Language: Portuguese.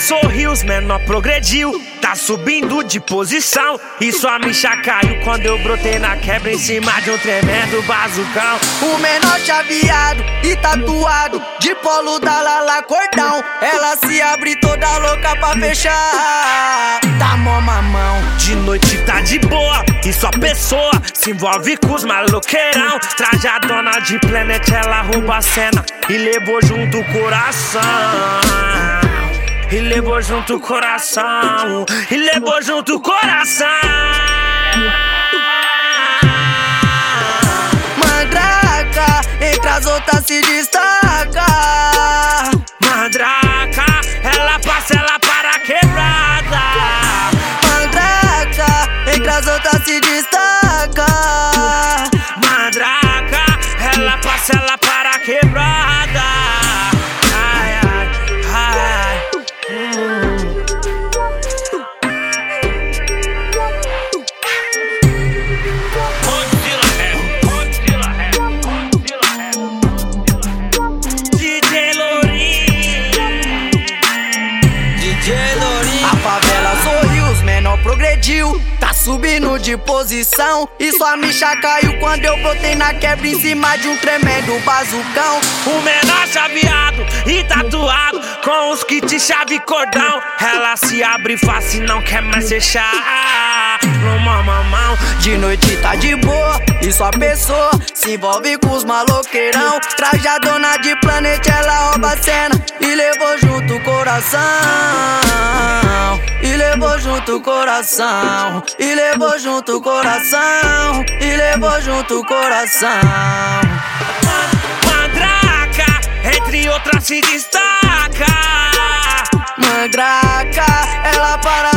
sorriu, os menor progrediu, tá subindo de posição. E sua micha caiu quando eu brotei na quebra em cima de um tremendo bazucão. O menor chaveado e tatuado, de polo da Lala cordão. Ela se abre toda louca pra fechar, tá mó mamão. De noite tá de boa e sua pessoa se envolve com os maloqueirão. Trajadona de Planet, ela rouba a cena e levou junto o coração. E levou junto o coração. E levou junto o coração. Mandraca, entre as outras se destaca. Mandraca, ela passa, ela para quebrada. Mandraca, entre as outras se destaca. Mandraca, ela passa, ela para quebrada. Ai, ai, ai. DJ Lourinho. A favela sorriu, os menor progrediu, tá subindo de posição. E sua micha caiu quando eu brotei na quebra em cima de um tremendo bazucão. O menor chaveado e tatuado, com os kits chave e cordão. Ela se abre fácil e não quer mais fechar. Numa mamão. De noite tá de boa e sua pessoa se envolve com os maloqueirão. Trajadona de Planet, ela rouba a cena e levou junto o coração. E levou junto o coração. E levou junto o coração. E levou junto o coração. Mandraca, entre outras se destaca. Mandraca, ela para